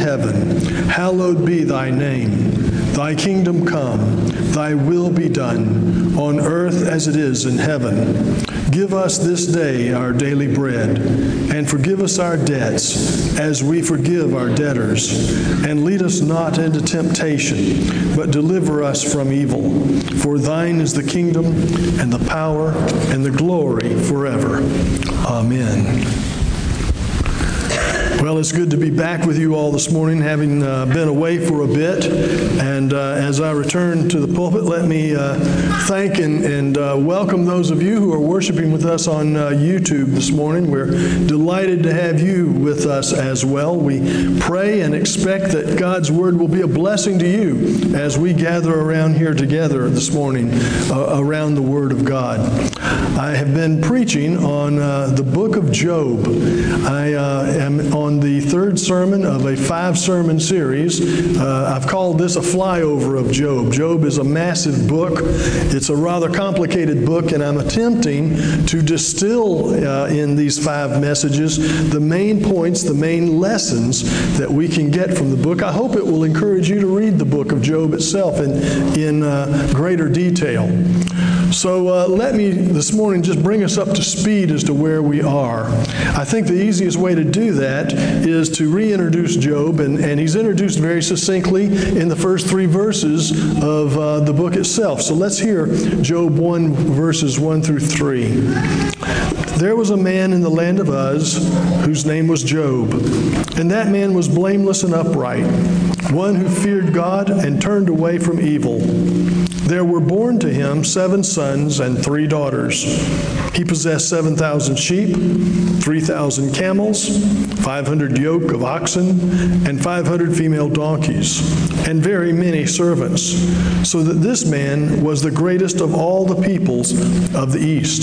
heaven, hallowed be thy name. Thy kingdom come, thy will be done, on earth as it is in heaven. Give us this day our daily bread, and forgive us our debts, as we forgive our debtors. And lead us not into temptation, but deliver us from evil. For thine is the kingdom, and the power, and the glory forever. Amen. Well, it's good to be back with you all this morning, having been away for a bit. And as I return to the pulpit, let me thank and welcome those of you who are worshiping with us on YouTube this morning. We're delighted to have you with us as well. We pray and expect that God's Word will be a blessing to you as we gather around here together this morning around the Word of God. I have been preaching on the book of Job. I am on the third sermon of a 5-sermon series. I've called this a flyover of Job. Job is a massive book. It's a rather complicated book, and I'm attempting to distill in these 5 messages the main points, the main lessons that we can get from the book. I hope it will encourage you to read the book of Job itself in greater detail. So let me this morning just bring us up to speed as to where we are. I think the easiest way to do that is to reintroduce Job, and he's introduced very succinctly in the first 3 verses of the book itself. So let's hear Job 1, verses 1 through 3. There was a man in the land of Uz whose name was Job, and that man was blameless and upright, one who feared God and turned away from evil. There were born to him 7 sons and 3 daughters. He possessed 7,000 sheep, 3,000 camels, 500 yoke of oxen, and 500 female donkeys, and very many servants, so that this man was the greatest of all the peoples of the East.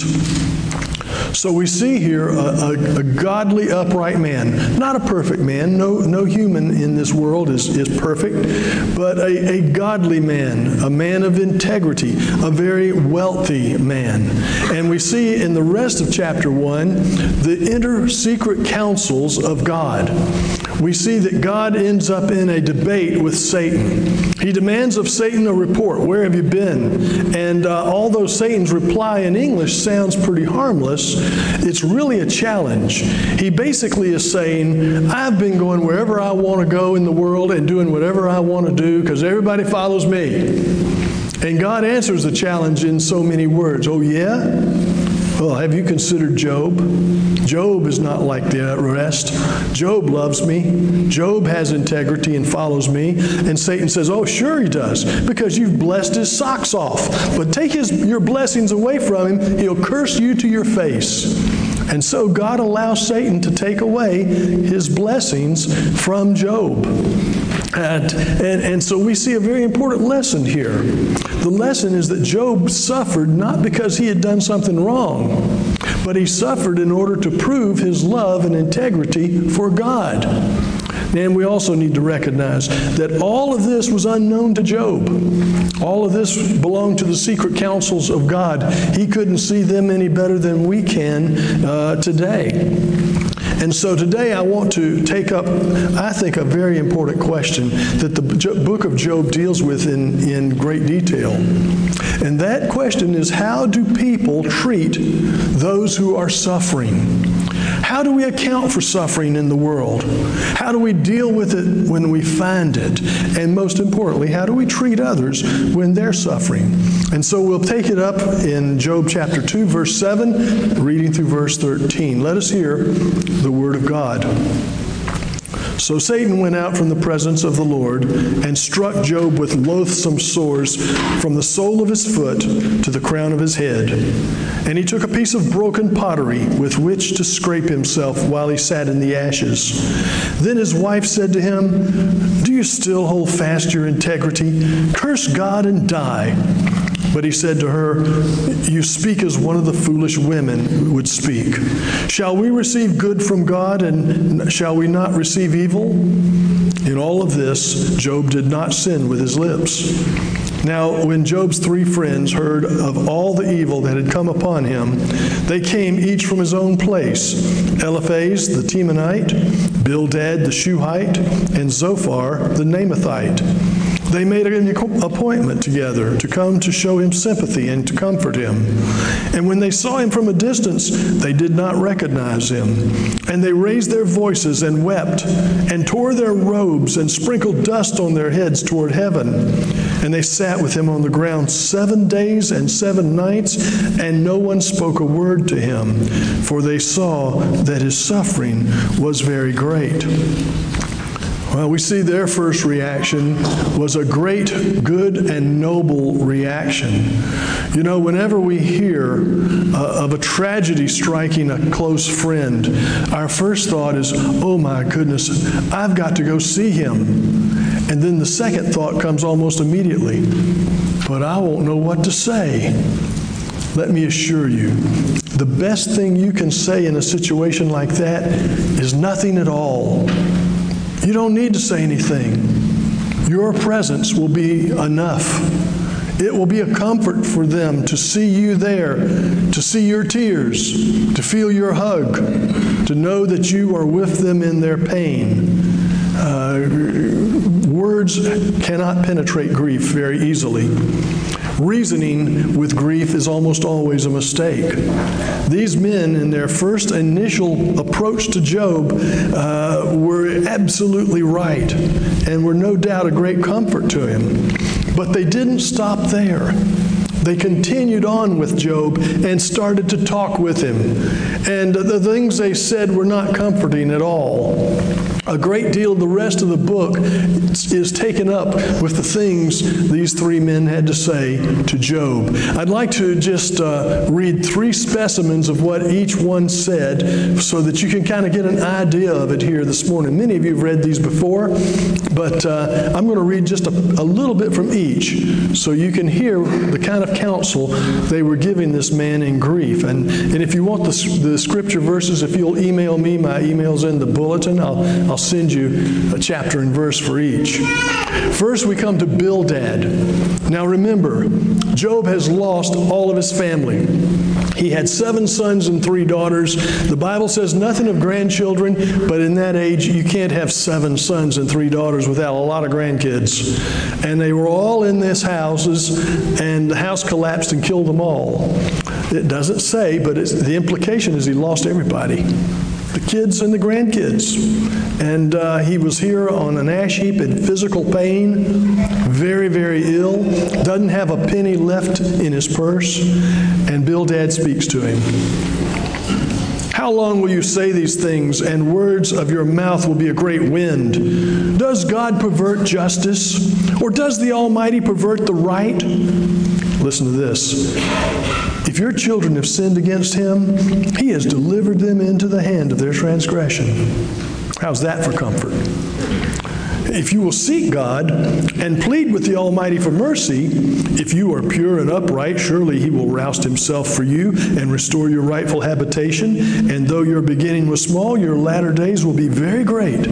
So we see here a godly, upright man. Not a perfect man. No human in this world is perfect, but a godly man, a man of integrity, a very wealthy man. And we see in the rest of chapter 1 the inner secret counsels of God. We see that God ends up in a debate with Satan. He demands of Satan a report. Where have you been? And although Satan's reply in English sounds pretty harmless, it's really a challenge. He basically is saying, I've been going wherever I want to go in the world and doing whatever I want to do because everybody follows me. And God answers the challenge in so many words. Oh, yeah? Well, have you considered Job? Job is not like the rest. Job loves me. Job has integrity and follows me. And Satan says, oh, sure he does, because you've blessed his socks off. But take your blessings away from him, he'll curse you to your face. And so God allows Satan to take away his blessings from Job. And so we see a very important lesson here. The lesson is that Job suffered not because he had done something wrong, but he suffered in order to prove his love and integrity for God. And we also need to recognize that all of this was unknown to Job. All of this belonged to the secret counsels of God. He couldn't see them any better than we can today. And so today I want to take up, I think, a very important question that the book of Job deals with in great detail. And that question is, how do people treat those who are suffering? How do we account for suffering in the world? How do we deal with it when we find it? And most importantly, how do we treat others when they're suffering? And so we'll take it up in Job chapter 2, verse 7, reading through verse 13. Let us hear the word of God. So Satan went out from the presence of the Lord and struck Job with loathsome sores from the sole of his foot to the crown of his head. And he took a piece of broken pottery with which to scrape himself while he sat in the ashes. Then his wife said to him, "Do you still hold fast your integrity? Curse God and die." But he said to her, "You speak as one of the foolish women would speak. Shall we receive good from God, and shall we not receive evil?" In all of this, Job did not sin with his lips. Now, when Job's 3 friends heard of all the evil that had come upon him, they came each from his own place: Eliphaz the Temanite, Bildad the Shuhite, and Zophar the Naamathite. They made an appointment together to come to show him sympathy and to comfort him. And when they saw him from a distance, they did not recognize him. And they raised their voices and wept, and tore their robes, and sprinkled dust on their heads toward heaven. And they sat with him on the ground 7 days and 7 nights, and no one spoke a word to him, for they saw that his suffering was very great. Well, we see their first reaction was a great, good, and noble reaction. You know, whenever we hear of a tragedy striking a close friend, our first thought is, oh my goodness, I've got to go see him. And then the second thought comes almost immediately, but I won't know what to say. Let me assure you, the best thing you can say in a situation like that is nothing at all. You don't need to say anything. Your presence will be enough. It will be a comfort for them to see you there, to see your tears, to feel your hug, to know that you are with them in their pain. Words cannot penetrate grief very easily. Reasoning with grief is almost always a mistake. These men, in their first initial approach to Job, were absolutely right and were no doubt a great comfort to him. But they didn't stop there. They continued on with Job and started to talk with him. And the things they said were not comforting at all. A great deal of the rest of the book is taken up with the things these 3 men had to say to Job. I'd like to just read 3 specimens of what each one said so that you can kind of get an idea of it here this morning. Many of you have read these before, but I'm going to read just a little bit from each so you can hear the kind of counsel they were giving this man in grief. And if you want the scripture verses, if you'll email me, my email's in the bulletin. I'll send you a chapter and verse for each. First, we come to Bildad. Now remember, Job has lost all of his family. He had 7 sons and 3 daughters. The Bible says nothing of grandchildren, but in that age, you can't have 7 sons and 3 daughters without a lot of grandkids. And they were all in these houses, and the house collapsed and killed them all. It doesn't say, but the implication is he lost everybody. The kids and the grandkids. And he was here on an ash heap in physical pain, very, very ill, doesn't have a penny left in his purse, and Bildad speaks to him. How long will you say these things, and words of your mouth will be a great wind? Does God pervert justice, or does the Almighty pervert the right? Listen to this. If your children have sinned against him, he has delivered them into the hand of their transgression. How's that for comfort? If you will seek God and plead with the Almighty for mercy, if you are pure and upright, surely he will roust himself for you and restore your rightful habitation. And though your beginning was small, your latter days will be very great.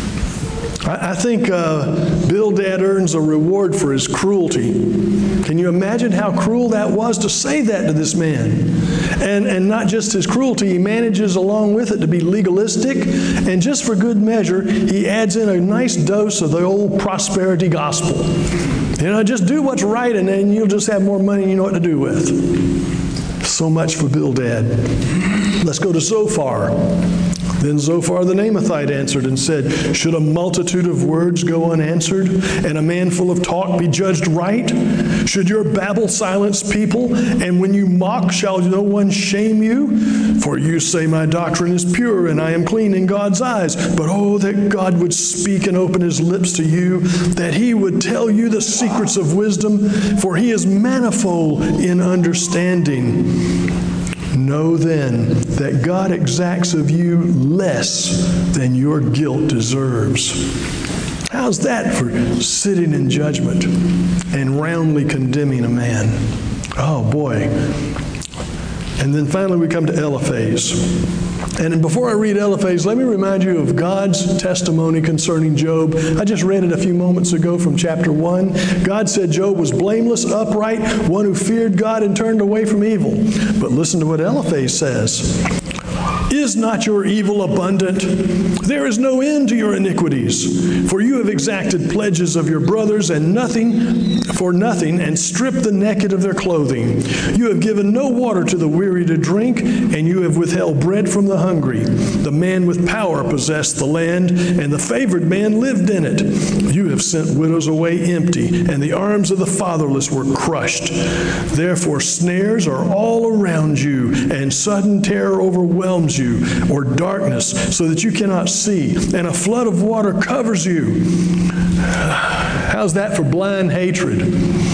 I think Bildad earns a reward for his cruelty. Can you imagine how cruel that was to say that to this man? And not just his cruelty, he manages along with it to be legalistic, and just for good measure, he adds in a nice dose of the old prosperity gospel. You know, just do what's right and then you'll just have more money and you know what to do with. So much for Bildad. Let's go to Zophar. Then Zophar the Naamathite answered and said, should a multitude of words go unanswered, and a man full of talk be judged right? Should your babble silence people, and when you mock shall no one shame you? For you say my doctrine is pure, and I am clean in God's eyes. But oh, that God would speak and open his lips to you, that he would tell you the secrets of wisdom, for he is manifold in understanding. Know then that God exacts of you less than your guilt deserves. How's that for sitting in judgment and roundly condemning a man? Oh boy. And then finally we come to Eliphaz. And before I read Eliphaz, let me remind you of God's testimony concerning Job. I just read it a few moments ago from chapter 1. God said Job was blameless, upright, one who feared God and turned away from evil. But listen to what Eliphaz says. Is not your evil abundant? There is no end to your iniquities. For you have exacted pledges of your brothers and for nothing, and stripped the naked of their clothing. You have given no water to the weary to drink, and you have withheld bread from the hungry. The man with power possessed the land, and the favored man lived in it. You have sent widows away empty, and the arms of the fatherless were crushed. Therefore snares are all around you, and sudden terror overwhelms you, or darkness, so that you cannot see, and a flood of water covers you. How's that for blind hatred?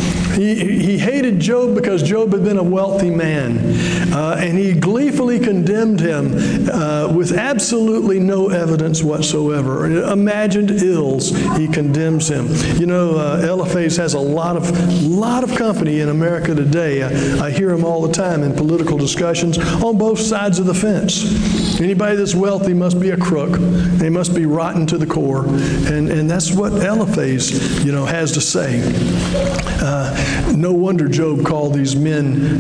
He hated Job because Job had been a wealthy man, and he gleefully condemned him with absolutely no evidence whatsoever. Imagined ills, he condemns him. You know, Eliphaz has a lot of company in America today. I hear him all the time in political discussions on both sides of the fence. Anybody that's wealthy must be a crook. They must be rotten to the core, and that's what Eliphaz, has to say. No wonder Job called these men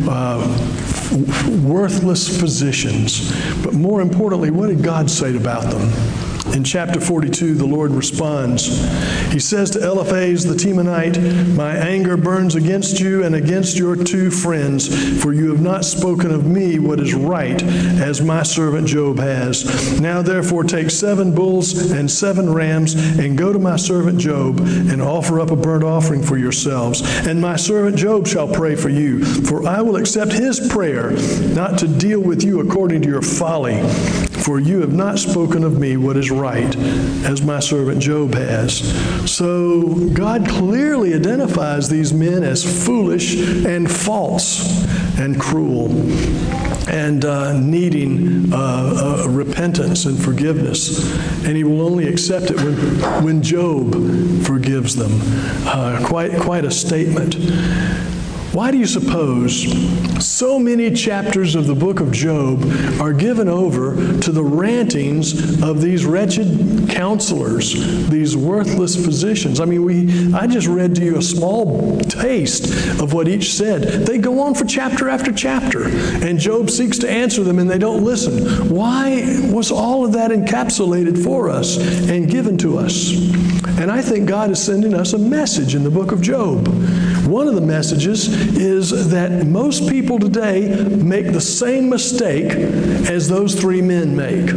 worthless physicians. But more importantly, what did God say about them? In chapter 42, the Lord responds. He says to Eliphaz the Temanite, "My anger burns against you and against your two friends, for you have not spoken of me what is right, as my servant Job has. Now therefore take 7 bulls and 7 rams, and go to my servant Job, and offer up a burnt offering for yourselves. And my servant Job shall pray for you, for I will accept his prayer, not to deal with you according to your folly. For you have not spoken of me what is right, as my servant Job has." So God clearly identifies these men as foolish and false and cruel, and needing repentance and forgiveness. And he will only accept it when Job forgives them. Quite a statement. Why do you suppose so many chapters of the book of Job are given over to the rantings of these wretched counselors, these worthless physicians? I mean, I just read to you a small taste of what each said. They go on for chapter after chapter, and Job seeks to answer them, and they don't listen. Why was all of that encapsulated for us and given to us? And I think God is sending us a message in the book of Job. One of the messages is that most people today make the same mistake as those 3 men make.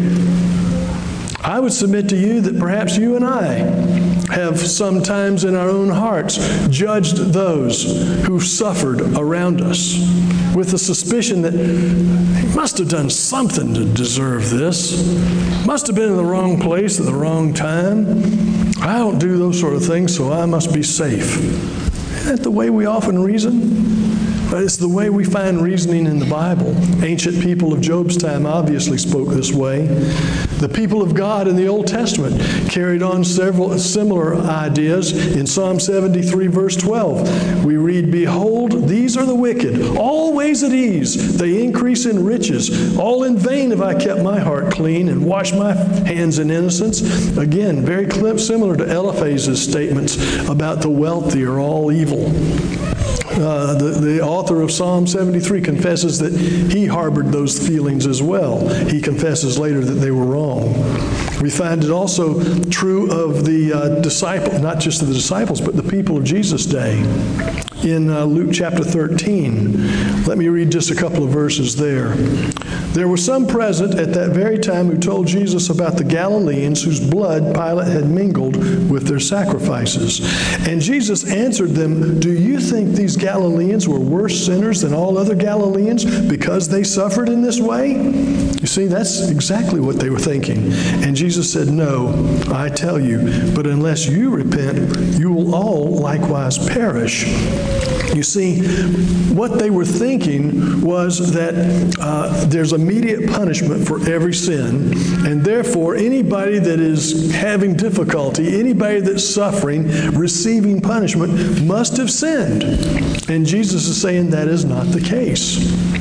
I would submit to you that perhaps you and I have sometimes in our own hearts judged those who suffered around us with the suspicion that he must have done something to deserve this, must have been in the wrong place at the wrong time. I don't do those sort of things, so I must be safe. Isn't that the way we often reason? But it's the way we find reasoning in the Bible. Ancient people of Job's time obviously spoke this way. The people of God in the Old Testament carried on several similar ideas. In Psalm 73, verse 12, we read, "Behold, these are the wicked, always at ease. They increase in riches. All in vain have I kept my heart clean and washed my hands in innocence." Again, very similar to Eliphaz's statements about the wealthy are all evil. The author of Psalm 73 confesses that he harbored those feelings as well. He confesses later that they were wrong. We find it also true of the disciples, not just the disciples, but the people of Jesus' day. In Luke chapter 13, let me read just a couple of verses there. "There were some present at that very time who told Jesus about the Galileans whose blood Pilate had mingled with their sacrifices. And Jesus answered them, 'Do you think these Galileans were worse sinners than all other Galileans because they suffered in this way?'" You see, that's exactly what they were thinking. And Jesus said, "No, I tell you, but unless you repent, you will all likewise perish." You see, what they were thinking was that there's immediate punishment for every sin, and therefore anybody that is having difficulty, anybody that's suffering, receiving punishment, must have sinned. And Jesus is saying that is not the case.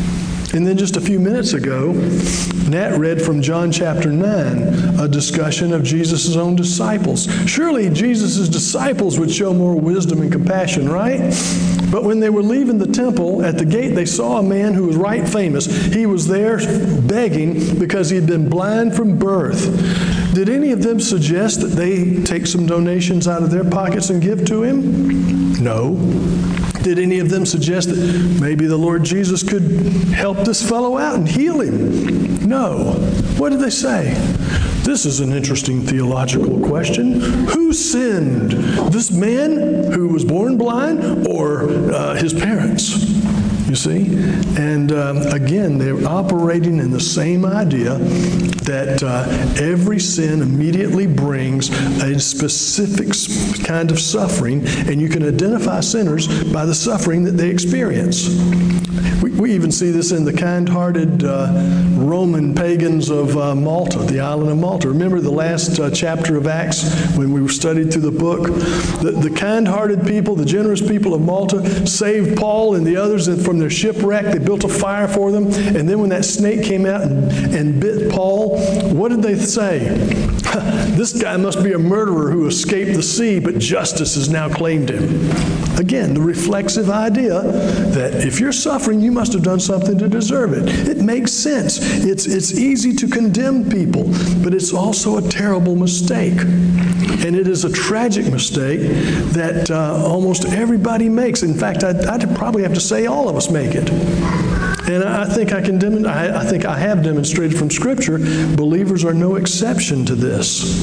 And then just a few minutes ago, Nat read from John chapter 9, a discussion of Jesus' own disciples. Surely Jesus' disciples would show more wisdom and compassion, right? But when they were leaving the temple, at the gate they saw a man who was right famous. He was there begging because he had been blind from birth. Did any of them suggest that they take some donations out of their pockets and give to him? No. Did any of them suggest that maybe the Lord Jesus could help this fellow out and heal him? No. What did they say? This is an interesting theological question. Who sinned? This man who was born blind or his parents? You see? And again, they're operating in the same idea that every sin immediately brings a specific kind of suffering, and you can identify sinners by the suffering that they experience. We even see this in the kind-hearted Roman pagans of Malta, the island of Malta. Remember the last chapter of Acts when we studied through the book? The kind-hearted people, the generous people of Malta saved Paul and the others from their shipwreck. They built a fire for them. And then when that snake came out and bit Paul, what did they say? This guy must be a murderer who escaped the sea, but justice has now claimed him. Again, the reflexive idea that if you're suffering, you must have done something to deserve it. It makes sense. It's easy to condemn people, but it's also a terrible mistake. And it is a tragic mistake that almost everybody makes. In fact, I'd probably have to say all of us make it. And I think I have demonstrated from Scripture, believers are no exception to this.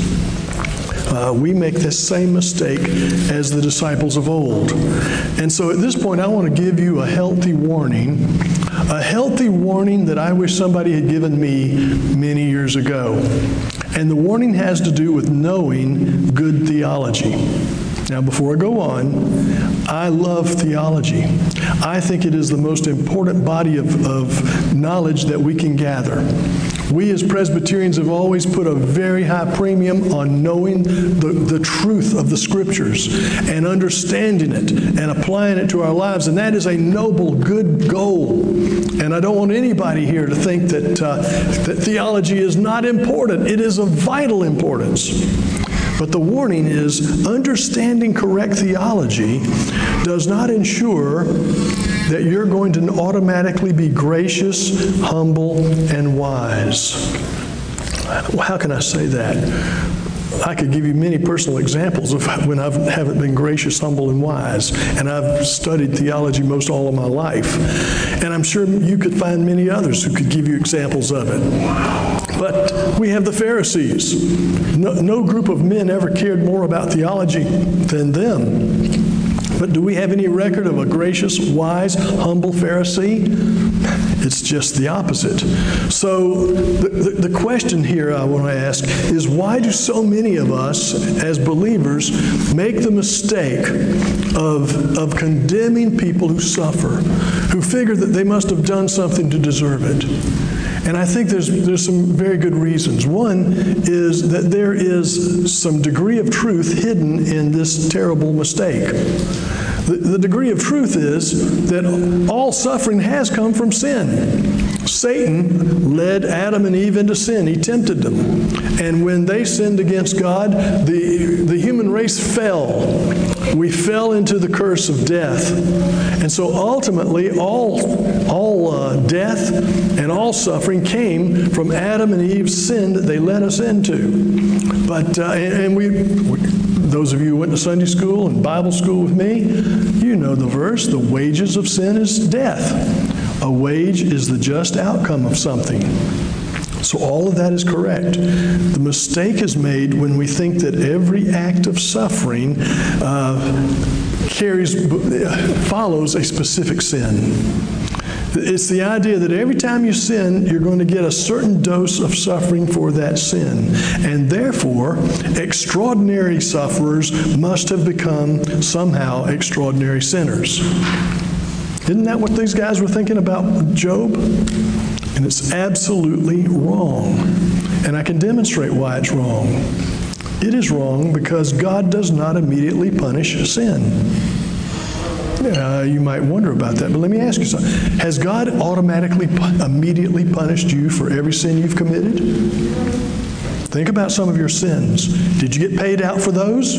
We make this same mistake as the disciples of old. And so at this point, I want to give you a healthy warning that I wish somebody had given me many years ago. And the warning has to do with knowing good theology. Now, before I go on, I love theology. I think it is the most important body of knowledge that we can gather. We as Presbyterians have always put a very high premium on knowing the truth of the Scriptures and understanding it and applying it to our lives. And that is a noble, good goal. And I don't want anybody here to think that theology is not important. It is of vital importance. But the warning is understanding correct theology does not ensure that you're going to automatically be gracious, humble, and wise. How can I say that? I could give you many personal examples of when I haven't been gracious, humble, and wise. And I've studied theology most all of my life. And I'm sure you could find many others who could give you examples of it. But we have the Pharisees. No group of men ever cared more about theology than them. But do we have any record of a gracious, wise, humble Pharisee? It's just the opposite. So the question here I want to ask is, why do so many of us as believers make the mistake of condemning people who suffer, who figure that they must have done something to deserve it? And I think there's some very good reasons. One is that there is some degree of truth hidden in this terrible mistake. The degree of truth is that all suffering has come from sin. Satan led Adam and Eve into sin. He tempted them. And when they sinned against God, the human race fell. We fell into the curse of death. And so ultimately, all death and all suffering came from Adam and Eve's sin that they led us into. But, those of you who went to Sunday school and Bible school with me, you know the verse, the wages of sin is death. A wage is the just outcome of something. So all of that is correct. The mistake is made when we think that every act of suffering follows a specific sin. It's the idea that every time you sin, you're going to get a certain dose of suffering for that sin. And therefore, extraordinary sufferers must have become somehow extraordinary sinners. Isn't that what these guys were thinking about Job? And it's absolutely wrong. And I can demonstrate why it's wrong. It is wrong because God does not immediately punish sin. You might wonder about that, but let me ask you something. Has God automatically, immediately punished you for every sin you've committed? Think about some of your sins. Did you get paid out for those?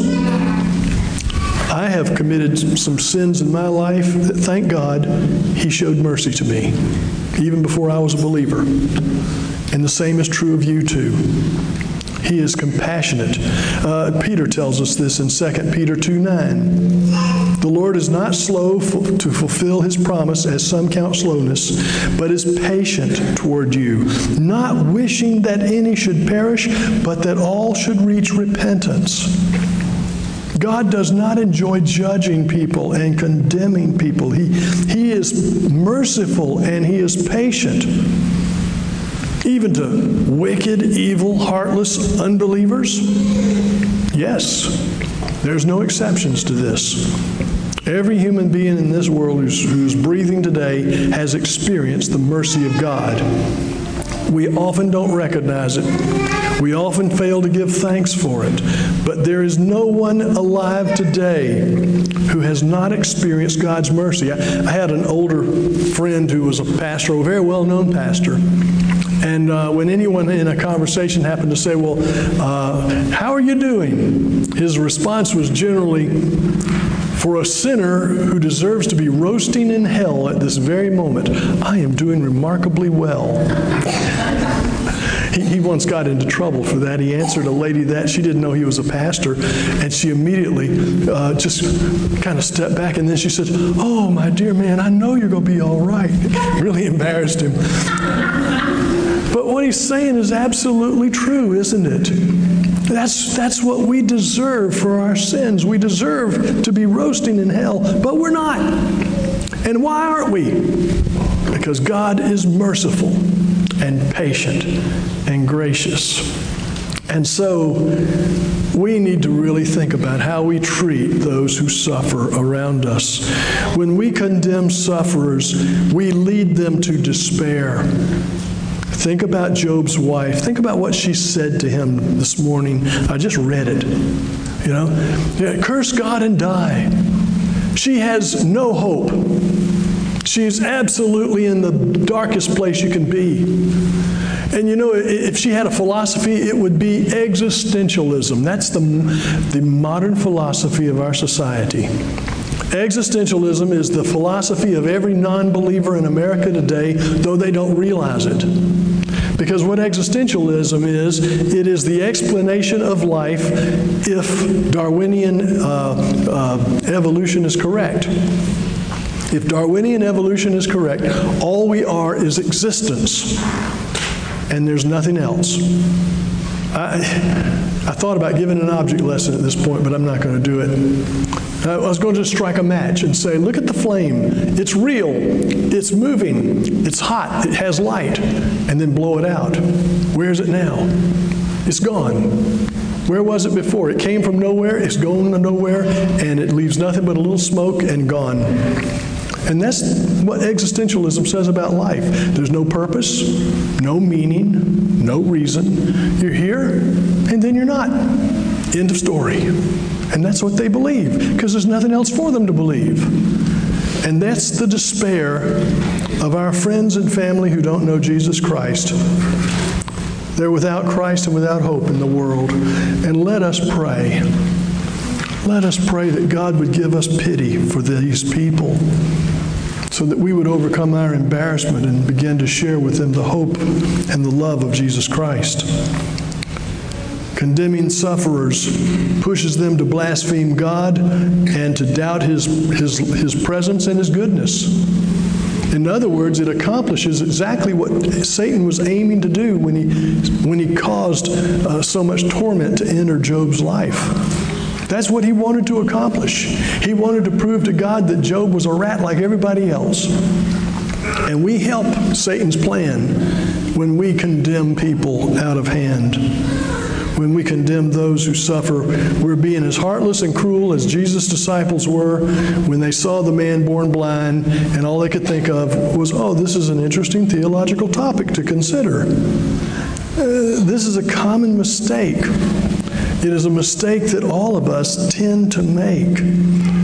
I have committed some sins in my life that, thank God, He showed mercy to me, even before I was a believer. And the same is true of you too. He is compassionate. Peter tells us this in 2 Peter 2:9. The Lord is not slow to fulfill His promise, as some count slowness, but is patient toward you, not wishing that any should perish, but that all should reach repentance. God does not enjoy judging people and condemning people. He is merciful and He is patient. Even to wicked, evil, heartless unbelievers? Yes, there's no exceptions to this. Every human being in this world who's breathing today has experienced the mercy of God. We often don't recognize it. We often fail to give thanks for it. But there is no one alive today who has not experienced God's mercy. I had an older friend who was a pastor, a very well-known pastor. And when anyone in a conversation happened to say, well, how are you doing? His response was generally, for a sinner who deserves to be roasting in hell at this very moment, I am doing remarkably well. He once got into trouble for that. He answered a lady that she didn't know he was a pastor, and she immediately just kind of stepped back, and then she said, oh, my dear man, I know you're going to be all right. It really embarrassed him. But what he's saying is absolutely true, isn't it? That's what we deserve for our sins. We deserve to be roasting in hell, but we're not. And why aren't we? Because God is merciful and patient and gracious. And so we need to really think about how we treat those who suffer around us. When we condemn sufferers, we lead them to despair. Think about Job's wife. Think about what she said to him this morning. I just read it. You know, curse God and die. She has no hope. She's absolutely in the darkest place you can be. And you know, if she had a philosophy, it would be existentialism. That's the modern philosophy of our society. Existentialism is the philosophy of every non-believer in America today, though they don't realize it. Because what existentialism is, it is the explanation of life if Darwinian evolution is correct. If Darwinian evolution is correct, all we are is existence, and there's nothing else. I thought about giving an object lesson at this point, but I'm not going to do it. I was going to strike a match and say, look at the flame. It's real. It's moving. It's hot. It has light. And then blow it out. Where is it now? It's gone. Where was it before? It came from nowhere. It's going to nowhere. And it leaves nothing but a little smoke and gone. And that's what existentialism says about life. There's no purpose, no meaning, no reason. You're here, and then you're not. End of story. And that's what they believe, because there's nothing else for them to believe. And that's the despair of our friends and family who don't know Jesus Christ. They're without Christ and without hope in the world. And let us pray. Let us pray that God would give us pity for these people, so that we would overcome our embarrassment and begin to share with them the hope and the love of Jesus Christ. Condemning sufferers pushes them to blaspheme God and to doubt His presence and His goodness. In other words, it accomplishes exactly what Satan was aiming to do when he caused so much torment to enter Job's life. That's what he wanted to accomplish. He wanted to prove to God that Job was a rat like everybody else. And we help Satan's plan when we condemn people out of hand. When we condemn those who suffer, we're being as heartless and cruel as Jesus' disciples were when they saw the man born blind, and all they could think of was, oh, this is an interesting theological topic to consider. This is a common mistake. It is a mistake that all of us tend to make.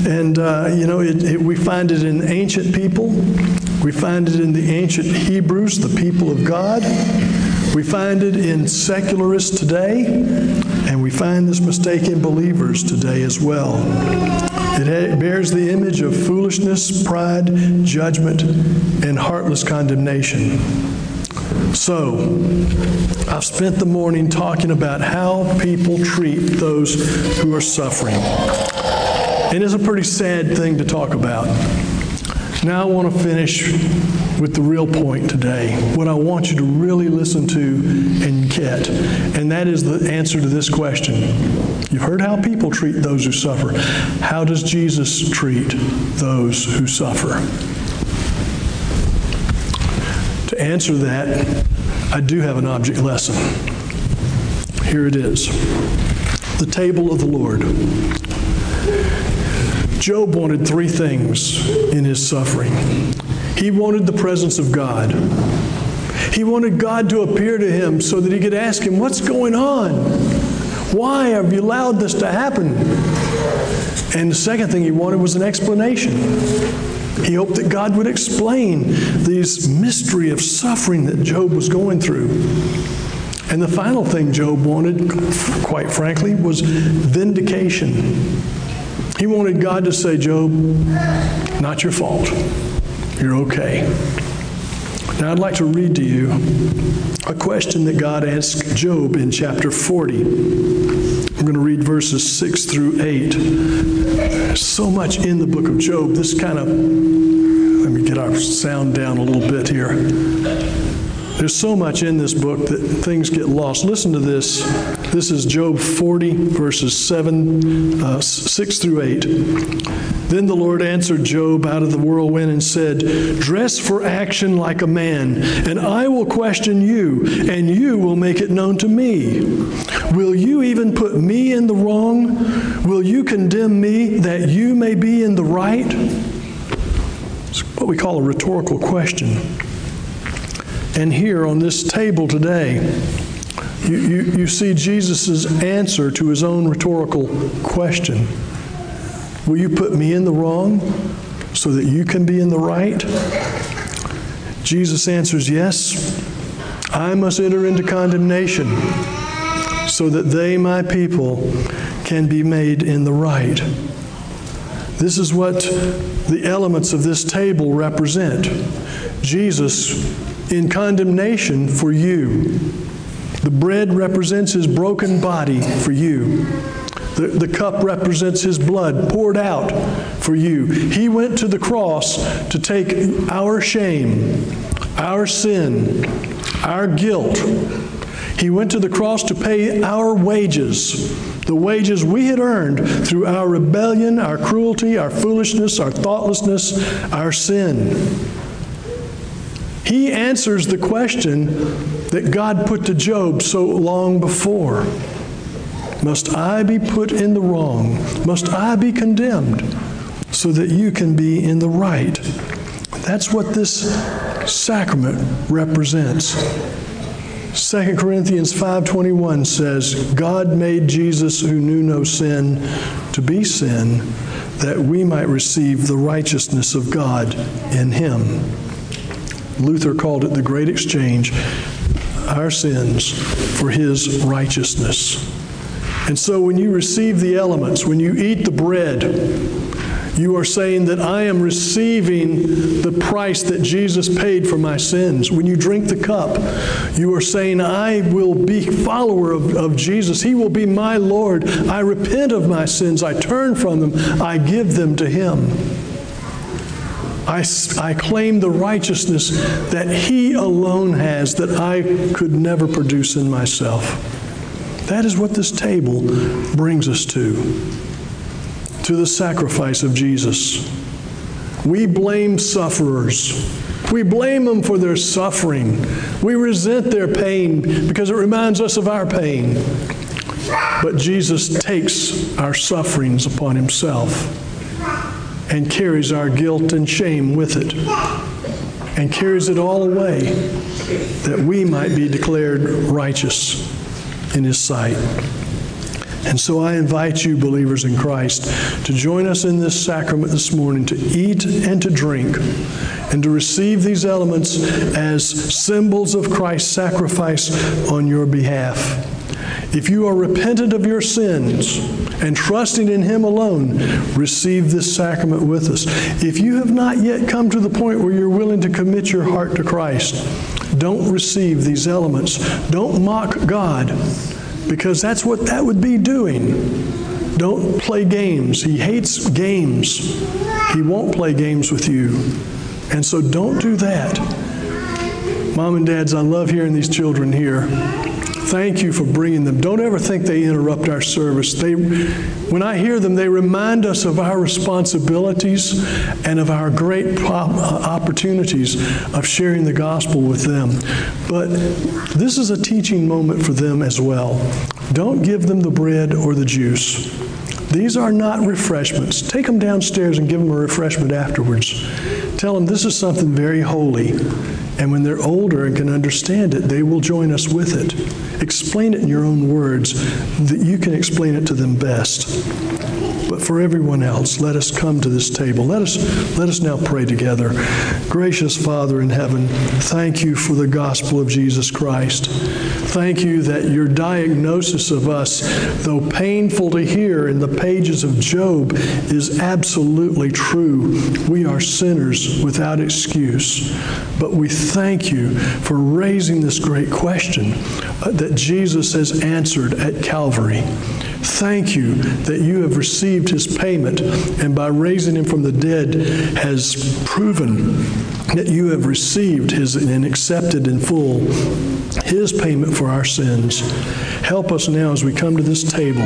And, we find it in ancient people. We find it in the ancient Hebrews, the people of God. We find it in secularists today, and we find this mistake in believers today as well. It bears the image of foolishness, pride, judgment, and heartless condemnation. So, I've spent the morning talking about how people treat those who are suffering. And it's a pretty sad thing to talk about. Now I want to finish with the real point today, what I want you to really listen to and get, and that is the answer to this question. You've heard how people treat those who suffer. How does Jesus treat those who suffer? To answer that, I do have an object lesson. Here it is. The table of the Lord. Job wanted three things in his suffering. He wanted the presence of God. He wanted God to appear to him so that he could ask him, what's going on? Why have you allowed this to happen? And the second thing he wanted was an explanation. He hoped that God would explain this mystery of suffering that Job was going through. And the final thing Job wanted, quite frankly, was vindication. He wanted God to say, Job, not your fault. You're okay. Now I'd like to read to you a question that God asked Job in chapter 40. I'm going to read verses 6 through 8. There's so much in the book of Job. This kind of, let me get our sound down a little bit here. There's so much in this book that things get lost. Listen to this. This is Job 40, verses 6 through 8. Then the Lord answered Job out of the whirlwind and said, dress for action like a man, and I will question you, and you will make it known to me. Will you even put me in the wrong? Will you condemn me that you may be in the right? It's what we call a rhetorical question. And here on this table today, you see Jesus' answer to his own rhetorical question. Will you put me in the wrong so that you can be in the right? Jesus answers, yes, I must enter into condemnation so that they, my people, can be made in the right. This is what the elements of this table represent. Jesus in condemnation for you. The bread represents his broken body for you. The cup represents his blood poured out for you. He went to the cross to take our shame, our sin, our guilt. He went to the cross to pay our wages, the wages we had earned through our rebellion, our cruelty, our foolishness, our thoughtlessness, our sin. He answers the question that God put to Job so long before. Must I be put in the wrong? Must I be condemned so that you can be in the right? That's what this sacrament represents. 2 Corinthians 5:21 says, God made Jesus, who knew no sin, to be sin, that we might receive the righteousness of God in him. Luther called it the great exchange, our sins for his righteousness. And so when you receive the elements, when you eat the bread, you are saying that I am receiving the price that Jesus paid for my sins. When you drink the cup, you are saying I will be a follower of Jesus. He will be my Lord. I repent of my sins. I turn from them. I give them to him. I claim the righteousness that he alone has that I could never produce in myself. That is what this table brings us to the sacrifice of Jesus. We blame sufferers. We blame them for their suffering. We resent their pain because it reminds us of our pain. But Jesus takes our sufferings upon himself and carries our guilt and shame with it, and carries it all away that we might be declared righteous in his sight. And so I invite you, believers in Christ, to join us in this sacrament this morning, to eat and to drink, and to receive these elements as symbols of Christ's sacrifice on your behalf. If you are repentant of your sins and trusting in Him alone, receive this sacrament with us. If you have not yet come to the point where you're willing to commit your heart to Christ, don't receive these elements. Don't mock God, because that's what that would be doing. Don't play games. He hates games. He won't play games with you. And so don't do that. Mom and dads, I love hearing these children here. Thank you for bringing them. Don't ever think they interrupt our service. When I hear them, they remind us of our responsibilities and of our great opportunities of sharing the gospel with them. But this is a teaching moment for them as well. Don't give them the bread or the juice. These are not refreshments. Take them downstairs and give them a refreshment afterwards. Tell them this is something very holy. And when they're older and can understand it, they will join us with it. Explain it in your own words that you can explain it to them best. But for everyone else, let us come to this table. Let us now pray together. Gracious Father in heaven, thank you for the gospel of Jesus Christ. Thank you that your diagnosis of us, though painful to hear in the pages of Job, is absolutely true. We are sinners without excuse. But we thank you for raising this great question that Jesus has answered at Calvary. Thank you that you have received his payment, and by raising him from the dead has proven that you have received his and accepted in full his payment for our sins. Help us now as we come to this table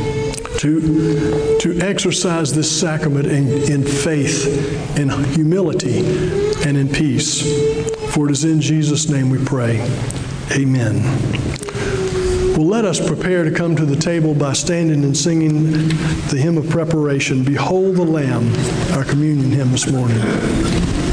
to exercise this sacrament in faith, in humility, and in peace. For it is in Jesus' name we pray. Amen. Well, let us prepare to come to the table by standing and singing the hymn of preparation, Behold the Lamb, our communion hymn this morning.